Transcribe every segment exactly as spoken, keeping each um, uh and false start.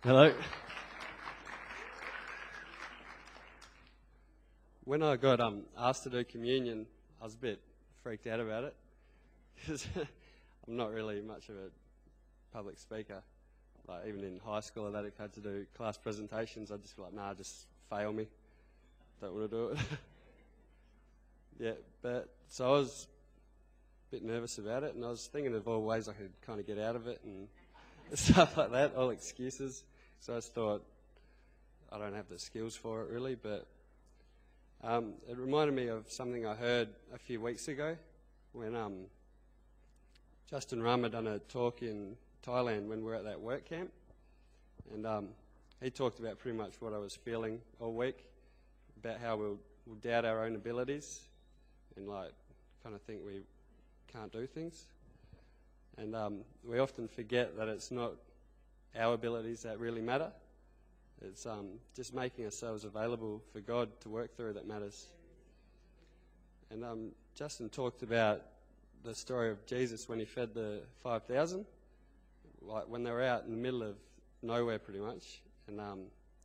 Hello. When I got um, asked to do communion, I was a bit freaked out about it because I'm not really much of a public speaker. Like even in high school, I had to do class presentations. I'd just be like, "Nah, just fail me. Don't want to do it." Yeah, but so I was a bit nervous about it, and I was thinking of all ways I could kind of get out of it and stuff like that, all excuses. So I just thought, I don't have the skills for it really, but um, it reminded me of something I heard a few weeks ago when um, Justin Ram had done a talk in Thailand when we were at that work camp, and um, he talked about pretty much what I was feeling all week, about how we'll, we'll doubt our own abilities and like kind of think we can't do things. And um, we often forget that it's not our abilities that really matter. It's um, just making ourselves available for God to work through that matters. And um, Justin talked about the story of Jesus when he fed the five thousand, like when they were out in the middle of nowhere pretty much, and um,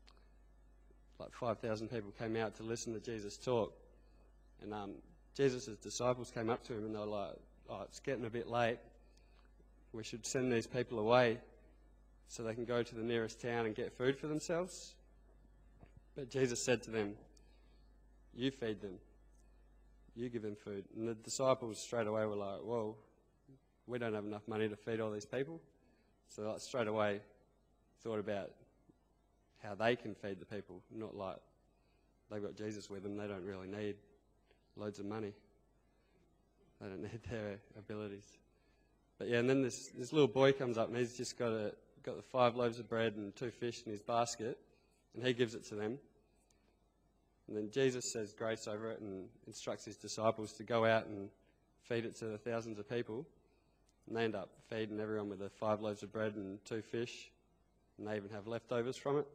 like five thousand people came out to listen to Jesus talk. And um, Jesus' disciples came up to him and they were like, "Oh, it's getting a bit late. We should send these people away so they can go to the nearest town and get food for themselves." But Jesus said to them, "You feed them. You give them food." And the disciples straight away were like, "Well, we don't have enough money to feed all these people." So like straight away thought about how they can feed the people, not like they've got Jesus with them. They don't really need loads of money. They don't need their abilities. But yeah, and then this, this little boy comes up and he's just got a, got the five loaves of bread and two fish in his basket, and he gives it to them. And then Jesus says grace over it and instructs his disciples to go out and feed it to the thousands of people. And they end up feeding everyone with the five loaves of bread and two fish, and they even have leftovers from it.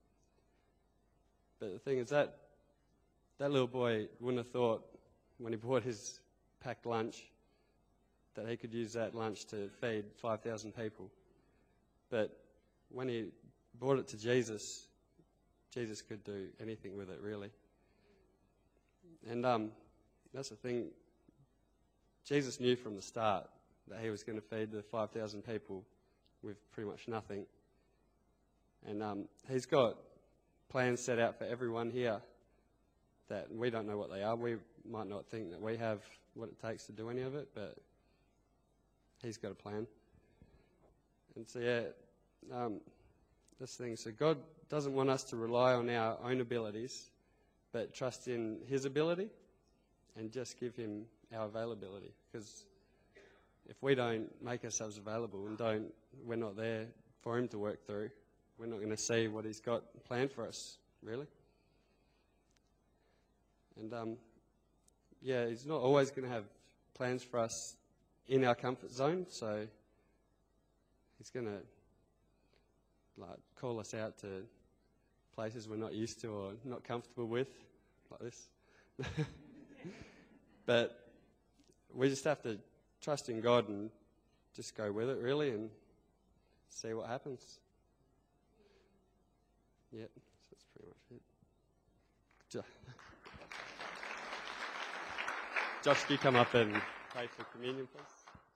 But the thing is that that little boy wouldn't have thought when he bought his packed lunch that he could use that lunch to feed five thousand people. But when he brought it to Jesus, Jesus could do anything with it, really. And um, that's the thing. Jesus knew from the start that he was going to feed the five thousand people with pretty much nothing. And um, he's got plans set out for everyone here that we don't know what they are. We might not think that we have what it takes to do any of it, but he's got a plan. And so, yeah, um, this thing. So God doesn't want us to rely on our own abilities, but trust in his ability and just give him our availability. Because if we don't make ourselves available and don't, we're not there for him to work through, we're not going to see what he's got planned for us, really. And, um, yeah, he's not always going to have plans for us in our comfort zone, so he's going to like call us out to places we're not used to or not comfortable with, like this. But we just have to trust in God and just go with it, really, and see what happens. Yep, so that's pretty much it. Josh, can you come up and pray for communion, please?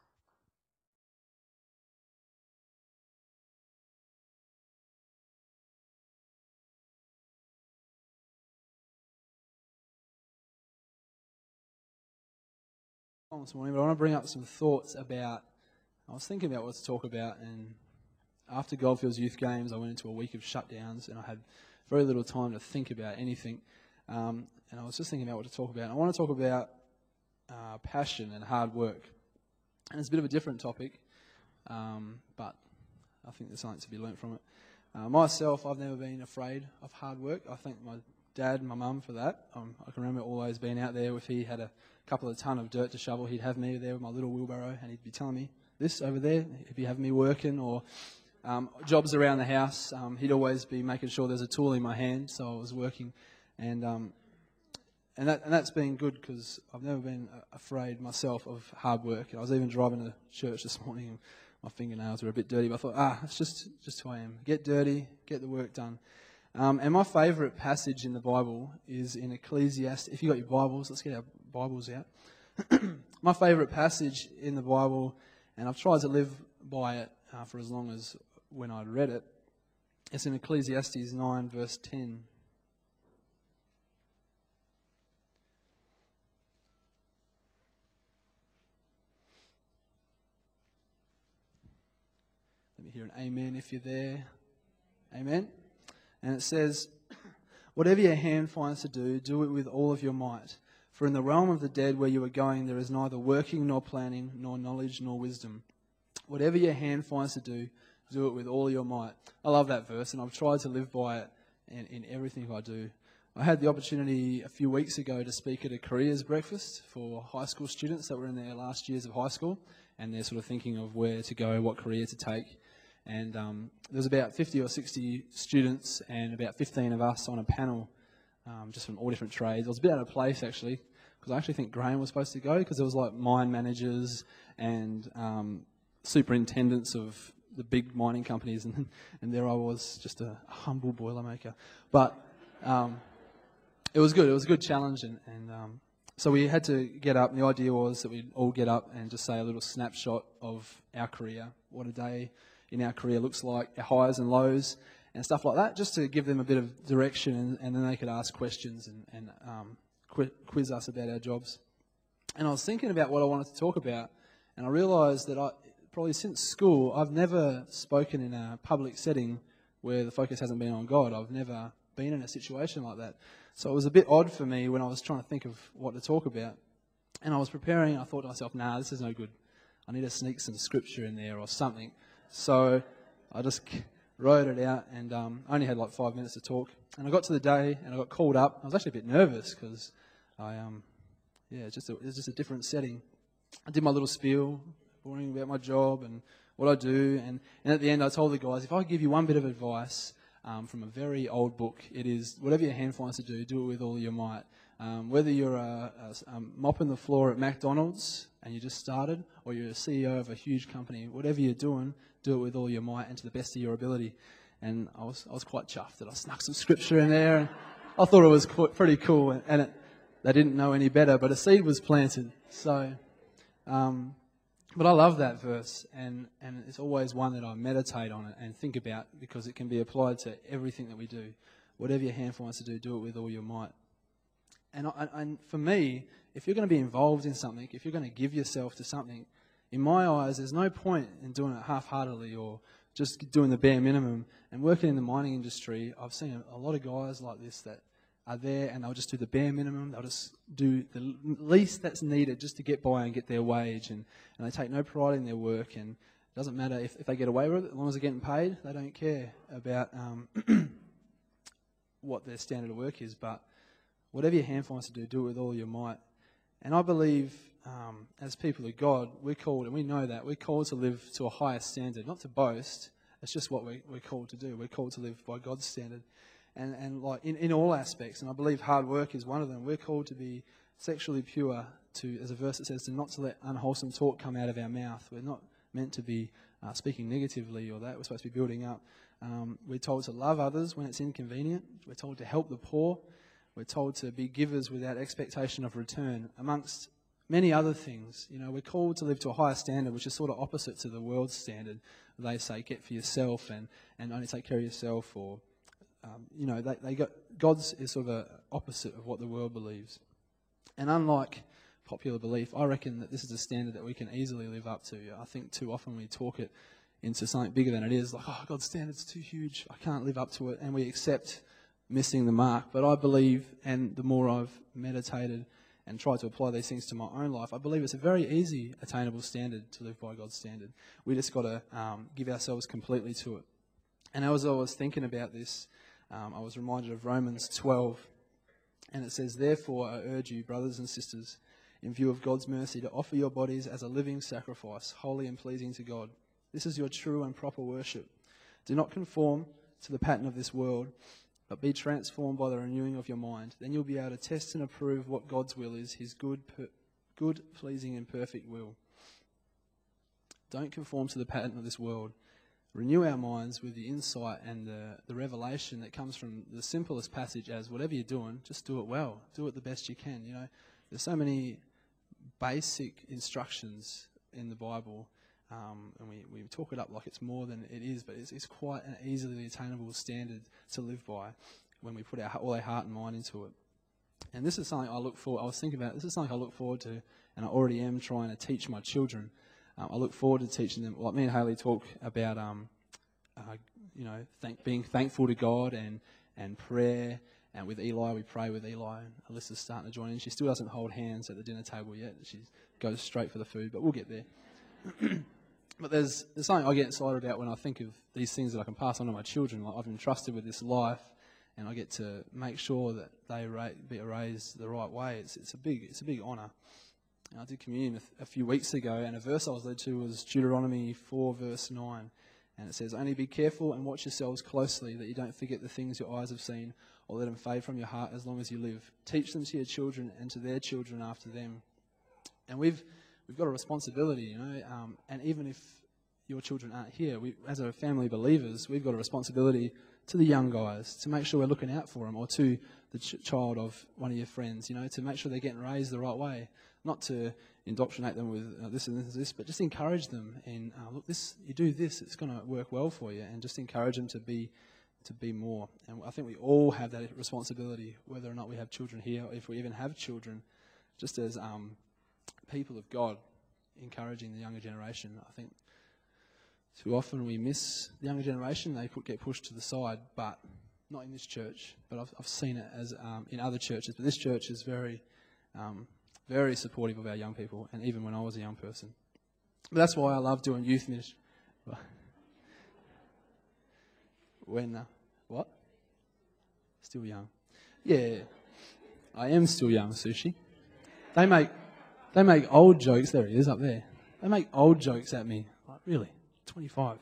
This morning, but I want to bring up some thoughts about, I was thinking about what to talk about, and after Goldfields Youth Games I went into a week of shutdowns and I had very little time to think about anything, um, and I was just thinking about what to talk about. And I want to talk about uh, passion and hard work, and it's a bit of a different topic, um, but I think there's something to be learnt from it. Uh, myself, I've never been afraid of hard work. I thank my dad and my mum for that. Um, I can remember always being out there. If he had a couple of ton of dirt to shovel, he'd have me there with my little wheelbarrow and he'd be telling me this over there. He'd be having me working, or um, jobs around the house. Um, he'd always be making sure there's a tool in my hand, so I was working. And um, and, that, and that's been good because I've never been afraid myself of hard work. And I was even driving to church this morning and my fingernails were a bit dirty, but I thought, ah, it's just, just who I am. Get dirty, get the work done. Um, and my favourite passage in the Bible is in Ecclesiastes. If you've got your Bibles, let's get our Bibles out. My favourite passage in the Bible, and I've tried to live by it uh, for as long as when I'd read it, it's in Ecclesiastes nine, verse ten. Let me hear an amen if you're there. Amen. And it says, "Whatever your hand finds to do, do it with all of your might. For in the realm of the dead where you are going, there is neither working nor planning, nor knowledge nor wisdom. Whatever your hand finds to do, do it with all your might." I love that verse, and I've tried to live by it in, in everything I do. I had the opportunity a few weeks ago to speak at a careers breakfast for high school students that were in their last years of high school, and they're sort of thinking of where to go, what career to take. And um, there was about fifty or sixty students and about fifteen of us on a panel, um, just from all different trades. I was a bit out of place, actually, because I actually think Graham was supposed to go, because there was like mine managers and um, superintendents of the big mining companies, and, and there I was, just a humble boilermaker. But um, it was good. It was a good challenge, and, and um, so we had to get up, and the idea was that we'd all get up and just say a little snapshot of our career, what a day in our career looks like, our highs and lows and stuff like that, just to give them a bit of direction, and, and then they could ask questions and, and um, qu- quiz us about our jobs. And I was thinking about what I wanted to talk about, and I realised that I, probably since school, I've never spoken in a public setting where the focus hasn't been on God. I've never been in a situation like that. So it was a bit odd for me when I was trying to think of what to talk about. And I was preparing, and I thought to myself, nah, this is no good. I need to sneak some scripture in there or something. So I just wrote it out, and um, I only had like five minutes to talk. And I got to the day, and I got called up. I was actually a bit nervous because I, um, yeah, it's just a, it's just a different setting. I did my little spiel, boring about my job and what I do, and, and at the end I told the guys, if I give you one bit of advice um, from a very old book, it is whatever your hand finds to do, do it with all your might. Um, whether you're a, a, um, mopping the floor at McDonald's and you just started, or you're a C E O of a huge company, whatever you're doing, do it with all your might and to the best of your ability. And I was I was quite chuffed that I snuck some scripture in there, and I thought it was qu- pretty cool, and, and it, they didn't know any better, but a seed was planted. So, um, but I love that verse, and, and it's always one that I meditate on and think about, because it can be applied to everything that we do. Whatever your hand finds to do, do it with all your might. And, I, and for me, if you're going to be involved in something, if you're going to give yourself to something, in my eyes, there's no point in doing it half-heartedly or just doing the bare minimum. And working in the mining industry, I've seen a, a lot of guys like this that are there and they'll just do the bare minimum. They'll just do the least that's needed just to get by and get their wage. And, and they take no pride in their work. And it doesn't matter if, if they get away with it, as long as they're getting paid, they don't care about um, what their standard of work is. But whatever your hand finds to do, do it with all your might. And I believe um, as people of God, we're called, and we know that, we're called to live to a higher standard, not to boast. It's just what we're, we're called to do. We're called to live by God's standard. And, and like in, in all aspects, and I believe hard work is one of them. We're called to be sexually pure, to, as a verse that says, to not to let unwholesome talk come out of our mouth. We're not meant to be uh, speaking negatively or that. We're supposed to be building up. Um, we're told to love others when it's inconvenient. We're told to help the poor. We're told to be givers without expectation of return, amongst many other things. You know, we're called to live to a higher standard, which is sort of opposite to the world's standard. They say, get for yourself and, and only take care of yourself, or, um, you know, they, they got, God's is sort of a opposite of what the world believes. And unlike popular belief, I reckon that this is a standard that we can easily live up to. I think too often we talk it into something bigger than it is, like, oh, God's standard's too huge, I can't live up to it, and we accept missing the mark. But I believe, and the more I've meditated and tried to apply these things to my own life, I believe it's a very easy, attainable standard to live by God's standard. We just got to um, give ourselves completely to it. And as I was thinking about this, um, I was reminded of Romans twelve, and it says, "Therefore I urge you, brothers and sisters, in view of God's mercy, to offer your bodies as a living sacrifice, holy and pleasing to God. This is your true and proper worship. Do not conform to the pattern of this world, but be transformed by the renewing of your mind. Then you'll be able to test and approve what God's will is, his good, per- good, pleasing and perfect will." Don't conform to the pattern of this world. Renew our minds with the insight and the, the revelation that comes from the simplest passage as whatever you're doing, just do it well. Do it the best you can. You know, there's so many basic instructions in the Bible, um, and we, we talk it up like it's more than it is, but it's, it's quite an easily attainable standard to live by when we put our, all our heart and mind into it. And this is something I look for. I was thinking about, this is something I look forward to, and I already am trying to teach my children. Um, I look forward to teaching them. Like me and Hayley talk about, um, uh, you know, thank, being thankful to God and, and prayer. And with Eli, we pray with Eli. And Alyssa's starting to join in. She still doesn't hold hands at the dinner table yet. She goes straight for the food, but we'll get there. But there's, there's something I get excited about when I think of these things that I can pass on to my children. Like I've been entrusted with this life, and I get to make sure that they ra- be raised the right way. It's, it's a big, it's a big honour. I did communion a, th- a few weeks ago, and a verse I was led to was Deuteronomy four, verse nine. And it says, "Only be careful and watch yourselves closely, that you don't forget the things your eyes have seen, or let them fade from your heart as long as you live. Teach them to your children and to their children after them." And we've we've got a responsibility, you know, um, and even if your children aren't here, we, as a family of believers, we've got a responsibility to the young guys to make sure we're looking out for them, or to the ch- child of one of your friends, you know, to make sure they're getting raised the right way. Not to indoctrinate them with uh, this and this and this, but just encourage them in, uh, look, this you do this, it's going to work well for you, and just encourage them to be to be more. And I think we all have that responsibility, whether or not we have children here, or if we even have children, just as um, people of God, encouraging the younger generation. I think too often we miss the younger generation. They put, get pushed to the side, but not in this church. But I've, I've seen it as um, in other churches. But this church is very... Um, very supportive of our young people, and even when I was a young person. But that's why I love doing youth ministry. When, uh, what? Still young. Yeah, I am still young, Sushi. They make, they make old jokes, there he is up there. They make old jokes at me. Like, really? twenty-five.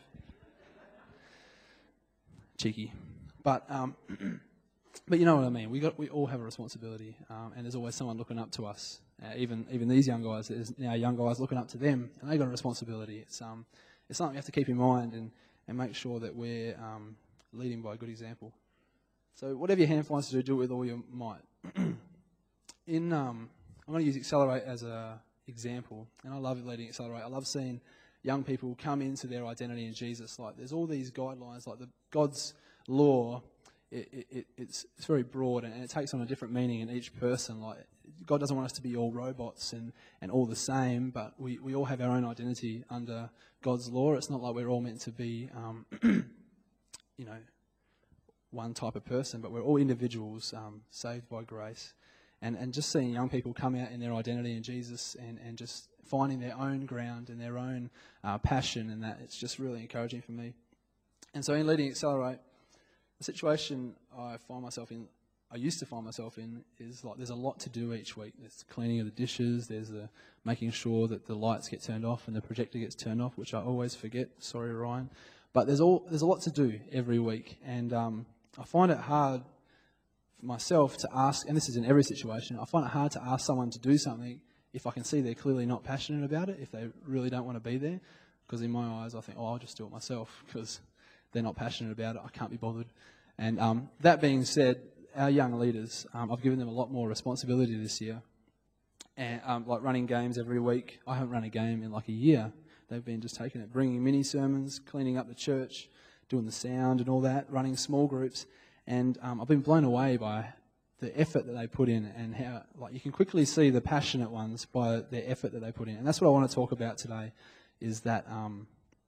Cheeky. But, um... But you know what I mean. We got, we all have a responsibility, um, and there's always someone looking up to us. Uh, even even these young guys, there's now young guys looking up to them, and they got a responsibility. It's um, it's something we have to keep in mind and, and make sure that we're um, leading by a good example. So whatever your hand finds to do, do it with all your might. in um, I'm going to use Accelerate as an example, and I love leading Accelerate. I love seeing young people come into their identity in Jesus. Like there's all these guidelines, like the God's law. It, it, it's, it's very broad, and, and it takes on a different meaning in each person. Like God doesn't want us to be all robots and, and all the same, but we, we all have our own identity under God's law. It's not like we're all meant to be, um, you know, one type of person, but we're all individuals um, saved by grace. And, and just seeing young people come out in their identity in Jesus and, and just finding their own ground and their own uh, passion, and that, it's just really encouraging for me. And so in leading Accelerate, the situation I find myself in, I used to find myself in, is like there's a lot to do each week. There's cleaning of the dishes, there's the making sure that the lights get turned off and the projector gets turned off, which I always forget. Sorry, Ryan. But there's all there's a lot to do every week, and um, I find it hard for myself to ask, and this is in every situation, I find it hard to ask someone to do something if I can see they're clearly not passionate about it, if they really don't want to be there, because in my eyes I think, oh, I'll just do it myself, because they're not passionate about it, I can't be bothered. And um, that being said, our young leaders, um, I've given them a lot more responsibility this year. And um, like running games every week. I haven't run a game in like a year. They've been just taking it, bringing mini sermons, cleaning up the church, doing the sound and all that, running small groups. And um, I've been blown away by the effort that they put in, and how like you can quickly see the passionate ones by their effort that they put in. And that's what I want to talk about today, is that... Um,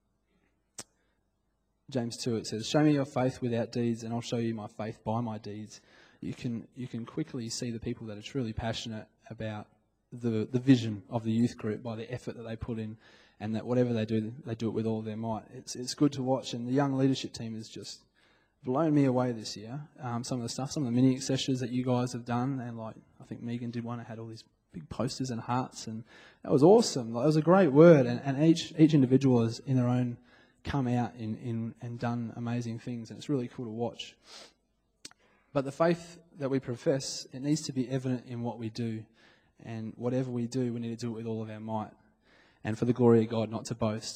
James two, it says, "Show me your faith without deeds, and I'll show you my faith by my deeds." You can you can quickly see the people that are truly passionate about the the vision of the youth group by the effort that they put in, and that whatever they do, they do it with all their might. It's it's good to watch, and the young leadership team has just blown me away this year. Um, some of the stuff, some of the mini sessions that you guys have done, and like I think Megan did one that had all these big posters and hearts, and that was awesome. Like, it was a great word, and, and each each individual is in their own come out in, in and done amazing things, and it's really cool to watch. But the faith that we profess, it needs to be evident in what we do, and whatever we do, we need to do it with all of our might, and for the glory of God, not to boast.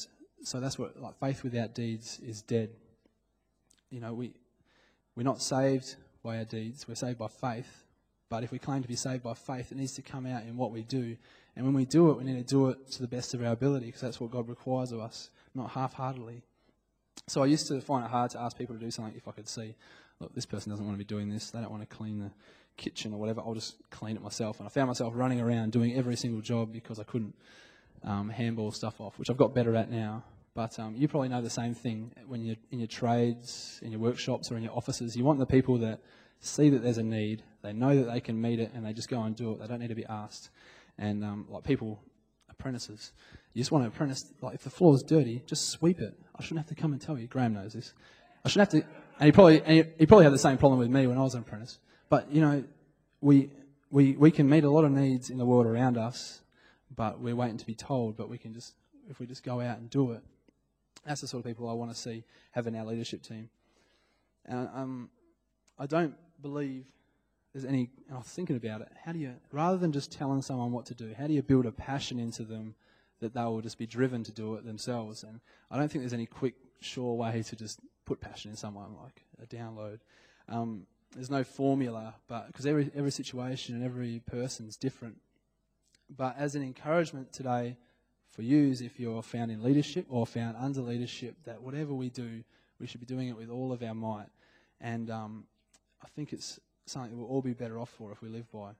so that's what, like, faith without deeds is dead. You know, we, we're not saved by our deeds, we're saved by faith. But if we claim to be saved by faith, it needs to come out in what we do. And when we do it, we need to do it to the best of our ability, because that's what God requires of us, not half-heartedly. So I used to find it hard to ask people to do something if I could see, look, this person doesn't want to be doing this, they don't want to clean the kitchen or whatever, I'll just clean it myself. And I found myself running around doing every single job because I couldn't um, handball stuff off, which I've got better at now. But um, you probably know the same thing when you're in your trades, in your workshops or in your offices. You want the people that see that there's a need, they know that they can meet it, and they just go and do it. They don't need to be asked. And um, like people, apprentices, you just want to apprentice, like if the floor's dirty, just sweep it. I shouldn't have to come and tell you. Graham knows this. I shouldn't have to, and he probably, and he, he probably had the same problem with me when I was an apprentice. But, you know, we, we, we can meet a lot of needs in the world around us, but we're waiting to be told, but we can just, if we just go out and do it. That's the sort of people I want to see having our leadership team. And um, I don't believe there's any, and I was thinking about it, how do you, rather than just telling someone what to do, how do you build a passion into them that they will just be driven to do it themselves? And I don't think there's any quick, sure way to just put passion in someone, like a download. Um, there's no formula, but because every, every situation and every person's different. But as an encouragement today for you, is if you're found in leadership or found under leadership, that whatever we do, we should be doing it with all of our might. And um, I think it's something that we'll all be better off for if we live by.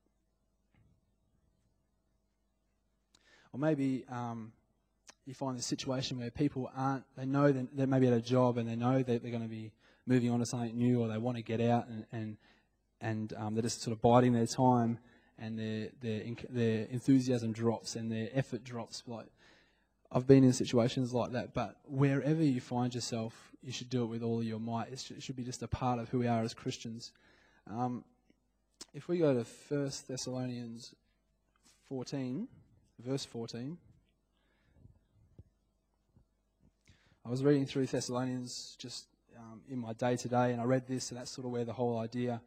Or maybe um, you find this situation where people aren't, they know that they're maybe at a job and they know that they're going to be moving on to something new, or they want to get out, and and, and um, they're just sort of biding their time, and their their their enthusiasm drops and their effort drops. Like, I've been in situations like that, but wherever you find yourself, you should do it with all of your might. It should, it should be just a part of who we are as Christians. Um, if we go to First Thessalonians fourteen, verse fourteen. I was reading through Thessalonians just um, in my day-to-day, and I read this, and that's sort of where the whole idea,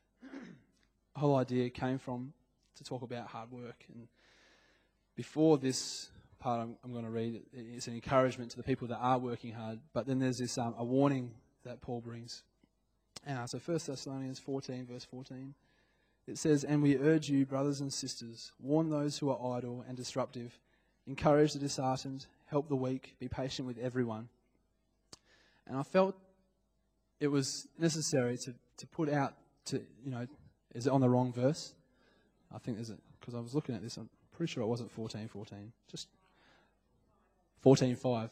whole idea came from, to talk about hard work. And before this part I'm, I'm going to read, it's an encouragement to the people that are working hard, but then there's this um, a warning that Paul brings. Uh, so First Thessalonians fourteen, verse fourteen, it says, "And we urge you, brothers and sisters, warn those who are idle and disruptive, encourage the disheartened, help the weak, be patient with everyone." And I felt it was necessary to, to put out, to, you know, is it on the wrong verse? I think there's a, because I was looking at this, I'm pretty sure it wasn't fourteen fourteen, just fourteen five.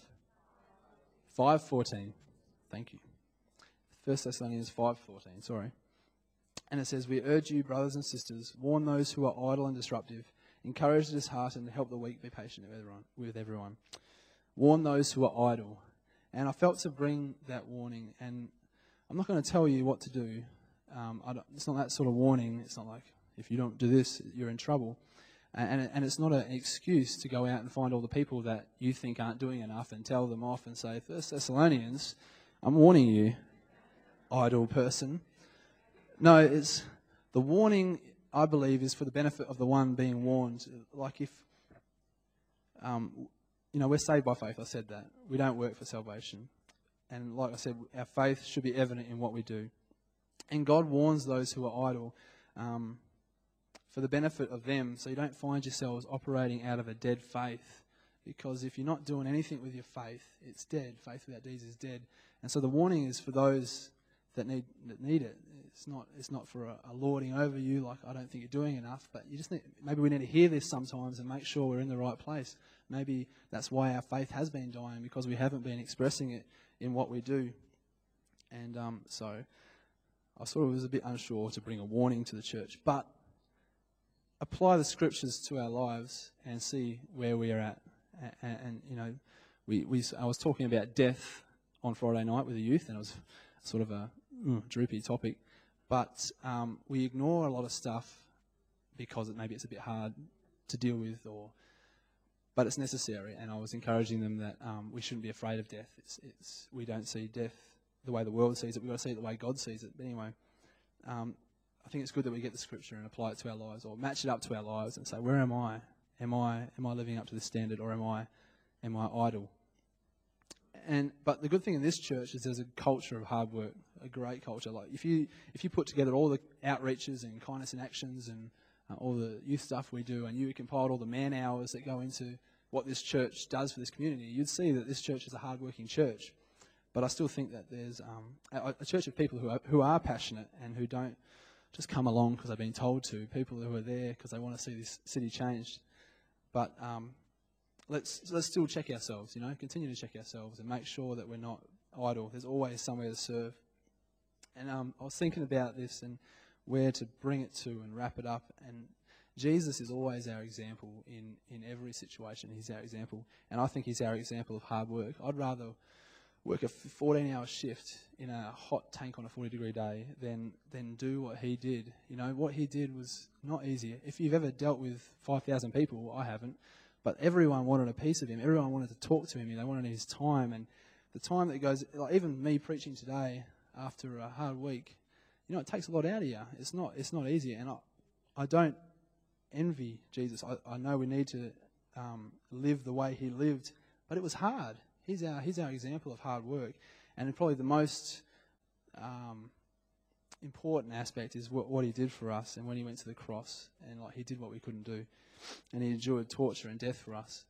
five fourteen, thank you. First Thessalonians five fourteen, sorry. And it says, "We urge you, brothers and sisters, warn those who are idle and disruptive, encourage the disheartened, help the weak, be patient with everyone." With everyone. Warn those who are idle. And I felt to bring that warning, and I'm not going to tell you what to do. Um, I don't, it's not that sort of warning. It's not like, if you don't do this, you're in trouble. And, and, and it's not an excuse to go out and find all the people that you think aren't doing enough and tell them off and say, "First Thessalonians, I'm warning you, idle person." No, it's the warning, I believe, is for the benefit of the one being warned. Like if, um, you know, we're saved by faith, I said that. We don't work for salvation. And like I said, our faith should be evident in what we do. And God warns those who are idle um, for the benefit of them, so you don't find yourselves operating out of a dead faith. Because if you're not doing anything with your faith, it's dead. Faith without deeds is dead. And so the warning is for those that need that need it. It's not it's not for a, a lording over you, like, I don't think you're doing enough, but you just need, maybe we need to hear this sometimes and make sure we're in the right place. Maybe that's why our faith has been dying, because we haven't been expressing it in what we do. And um, so I sort of was a bit unsure to bring a warning to the church, but apply the scriptures to our lives and see where we are at. And, and, and you know, we, we I was talking about death on Friday night with the youth, and it was sort of a mm, droopy topic. But um, we ignore a lot of stuff because it, maybe it's a bit hard to deal with, or but it's necessary. And I was encouraging them that um, we shouldn't be afraid of death. It's, it's we don't see death the way the world sees it. We've got to see it the way God sees it. But anyway, um, I think it's good that we get the scripture and apply it to our lives, or match it up to our lives and say, where am I? Am I am I living up to this standard, or am I am I idle? and but the good thing in this church is there's a culture of hard work, a great culture. Like if you if you put together all the outreaches and kindness in actions and uh, all the youth stuff we do, and you compiled all the man hours that go into what this church does for this community, you'd see that this church is a hard-working church. But I still think that there's um, a, a church of people who are, who are passionate and who don't just come along because they've been told to, people who are there because they want to see this city changed. But um, let's let's still check ourselves, you know, continue to check ourselves and make sure that we're not idle. There's always somewhere to serve. And um, I was thinking about this and where to bring it to and wrap it up. And Jesus is always our example in, in every situation. He's our example. And I think he's our example of hard work. I'd rather work a fourteen-hour shift in a hot tank on a forty-degree day than, than do what he did. You know, what he did was not easy. If you've ever dealt with five thousand people, I haven't, but everyone wanted a piece of him. Everyone wanted to talk to him. They wanted his time. And the time that goes, like even me preaching today after a hard week, you know, it takes a lot out of you. It's not, it's not easy. And I, I don't envy Jesus. I, I know we need to um, live the way he lived, but it was hard. He's our he's our example of hard work, and probably the most um, important aspect is what, what he did for us, and when he went to the cross, and like he did what we couldn't do, and he endured torture and death for us.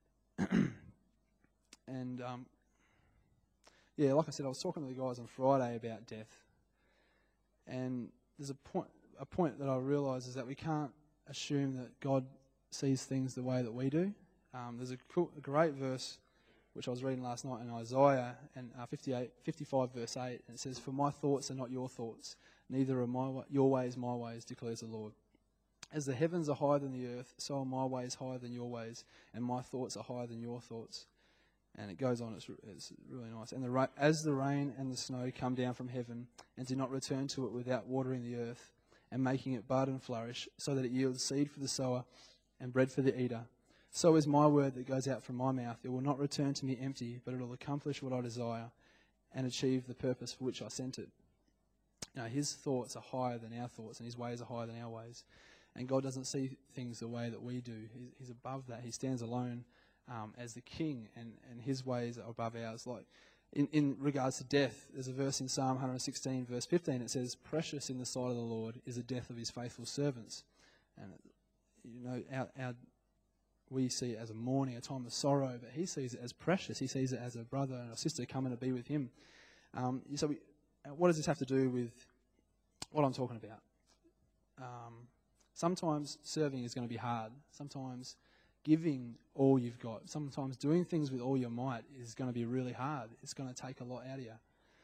and um, yeah, like I said, I was talking to the guys on Friday about death, and there's a point a point that I realise is that we can't assume that God sees things the way that we do. Um, there's a, cool, a great verse which I was reading last night in Isaiah, and uh, fifty-eight, fifty-five verse eight, and it says, "For my thoughts are not your thoughts, neither are my wa- your ways my ways, declares the Lord. As the heavens are higher than the earth, so are my ways higher than your ways, and my thoughts are higher than your thoughts." And it goes on, it's, re- it's really nice. And the ra- as the rain and the snow come down from heaven, and do not return to it without watering the earth, and making it bud and flourish, so that it yields seed for the sower and bread for the eater, so is my word that goes out from my mouth. It will not return to me empty, but it will accomplish what I desire and achieve the purpose for which I sent it. You know, his thoughts are higher than our thoughts, and his ways are higher than our ways. And God doesn't see things the way that we do. He's, he's above that. He stands alone um, as the king, and, and his ways are above ours. Like in, in regards to death, there's a verse in Psalm one sixteen, verse fifteen. It says, "Precious in the sight of the Lord is the death of his faithful servants." And, you know, our... our we see it as a mourning, a time of sorrow, but he sees it as precious. He sees it as a brother and a sister coming to be with him. Um, so we, what does this have to do with what I'm talking about? Um, sometimes serving is going to be hard. Sometimes giving all you've got, sometimes doing things with all your might is going to be really hard. It's going to take a lot out of you.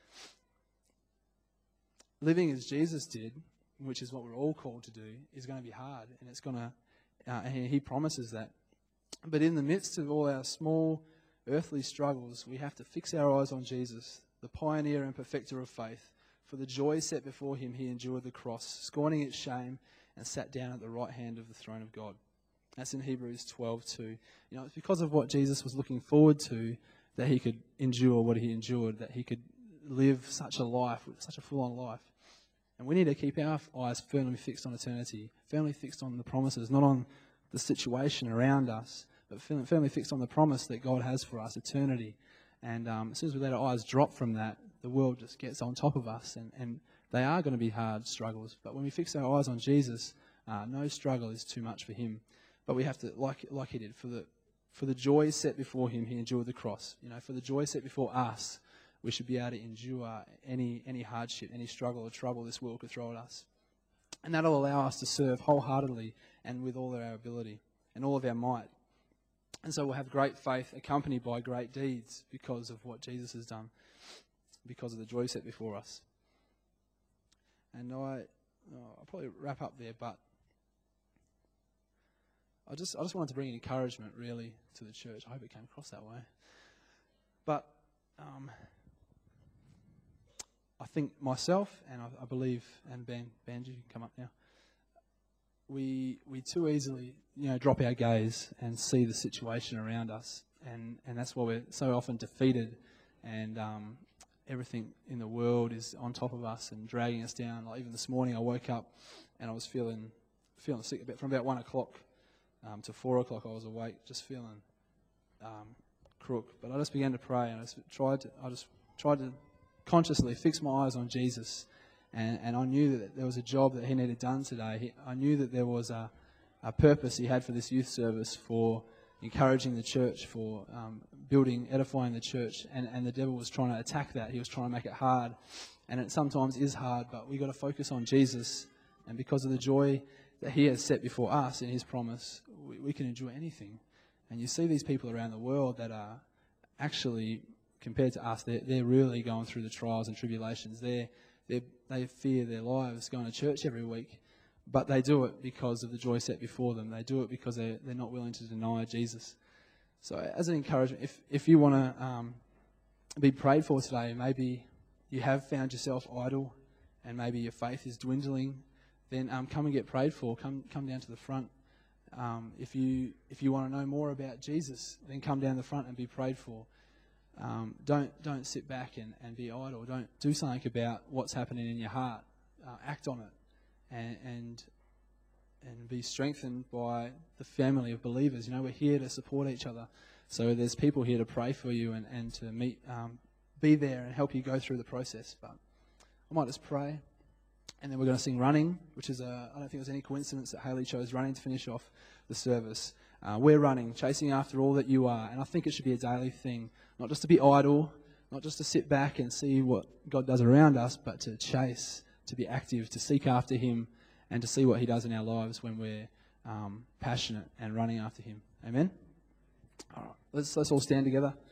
Living as Jesus did, which is what we're all called to do, is going to be hard, and it's going to, uh, and he promises that. But in the midst of all our small earthly struggles, we have to fix our eyes on Jesus, the pioneer and perfecter of faith. For the joy set before him, he endured the cross, scorning its shame, and sat down at the right hand of the throne of God. That's in Hebrews twelve two. You know, it's because of what Jesus was looking forward to that he could endure what he endured, that he could live such a life, such a full-on life. And we need to keep our eyes firmly fixed on eternity, firmly fixed on the promises, not on the situation around us, but firmly fixed on the promise that God has for us, eternity. And um, as soon as we let our eyes drop from that, the world just gets on top of us, and, and they are going to be hard struggles. But when we fix our eyes on Jesus, uh, no struggle is too much for him. But we have to, like like he did, for the for the joy set before him, he endured the cross. You know, for the joy set before us, we should be able to endure any any hardship, any struggle or trouble this world could throw at us. And that'll allow us to serve wholeheartedly and with all of our ability and all of our might. And so we'll have great faith accompanied by great deeds because of what Jesus has done, because of the joy set before us. And I, oh, I'll probably wrap up there, but I just I just wanted to bring encouragement, really, to the church. I hope it came across that way. But um, I think myself, and I, I believe, and Ben, Banji, you can come up now, we we too easily, you know, drop our gaze and see the situation around us, and, and that's why we're so often defeated, and um, everything in the world is on top of us and dragging us down. Like even this morning, I woke up and I was feeling feeling sick a bit. From about one o'clock um, to four o'clock, I was awake, just feeling um, crook. But I just began to pray, and I just tried to, I just tried to consciously fix my eyes on Jesus, and, and I knew that there was a job that he needed done today. He, I knew that there was a, a purpose he had for this youth service, for encouraging the church, for um, building, edifying the church, and, and the devil was trying to attack that. He was trying to make it hard, and it sometimes is hard, but we've got to focus on Jesus, and because of the joy that he has set before us in his promise, we, we can enjoy anything. And you see these people around the world that are actually, compared to us, they're, they're really going through the trials and tribulations. They're, they're, they fear their lives going to church every week, but they do it because of the joy set before them. They do it because they're, they're not willing to deny Jesus. So as an encouragement, if, if you want to um, be prayed for today, maybe you have found yourself idle and maybe your faith is dwindling, then um, come and get prayed for. Come come down to the front. Um, if you if you want to know more about Jesus, then come down the front and be prayed for. Um, don't don't sit back and, and be idle. Don't do something about what's happening in your heart. Uh, act on it, and, and and be strengthened by the family of believers. You know, we're here to support each other. So there's people here to pray for you and, and to meet, um, be there and help you go through the process. But I might just pray. And then we're going to sing Running, which is a, I don't think there's any coincidence that Haley chose Running to finish off the service. Uh, we're running, chasing after all that you are. And I think it should be a daily thing, not just to be idle, not just to sit back and see what God does around us, but to chase, to be active, to seek after him, and to see what he does in our lives when we're um, passionate and running after him. Amen? All right, let's, let's all stand together.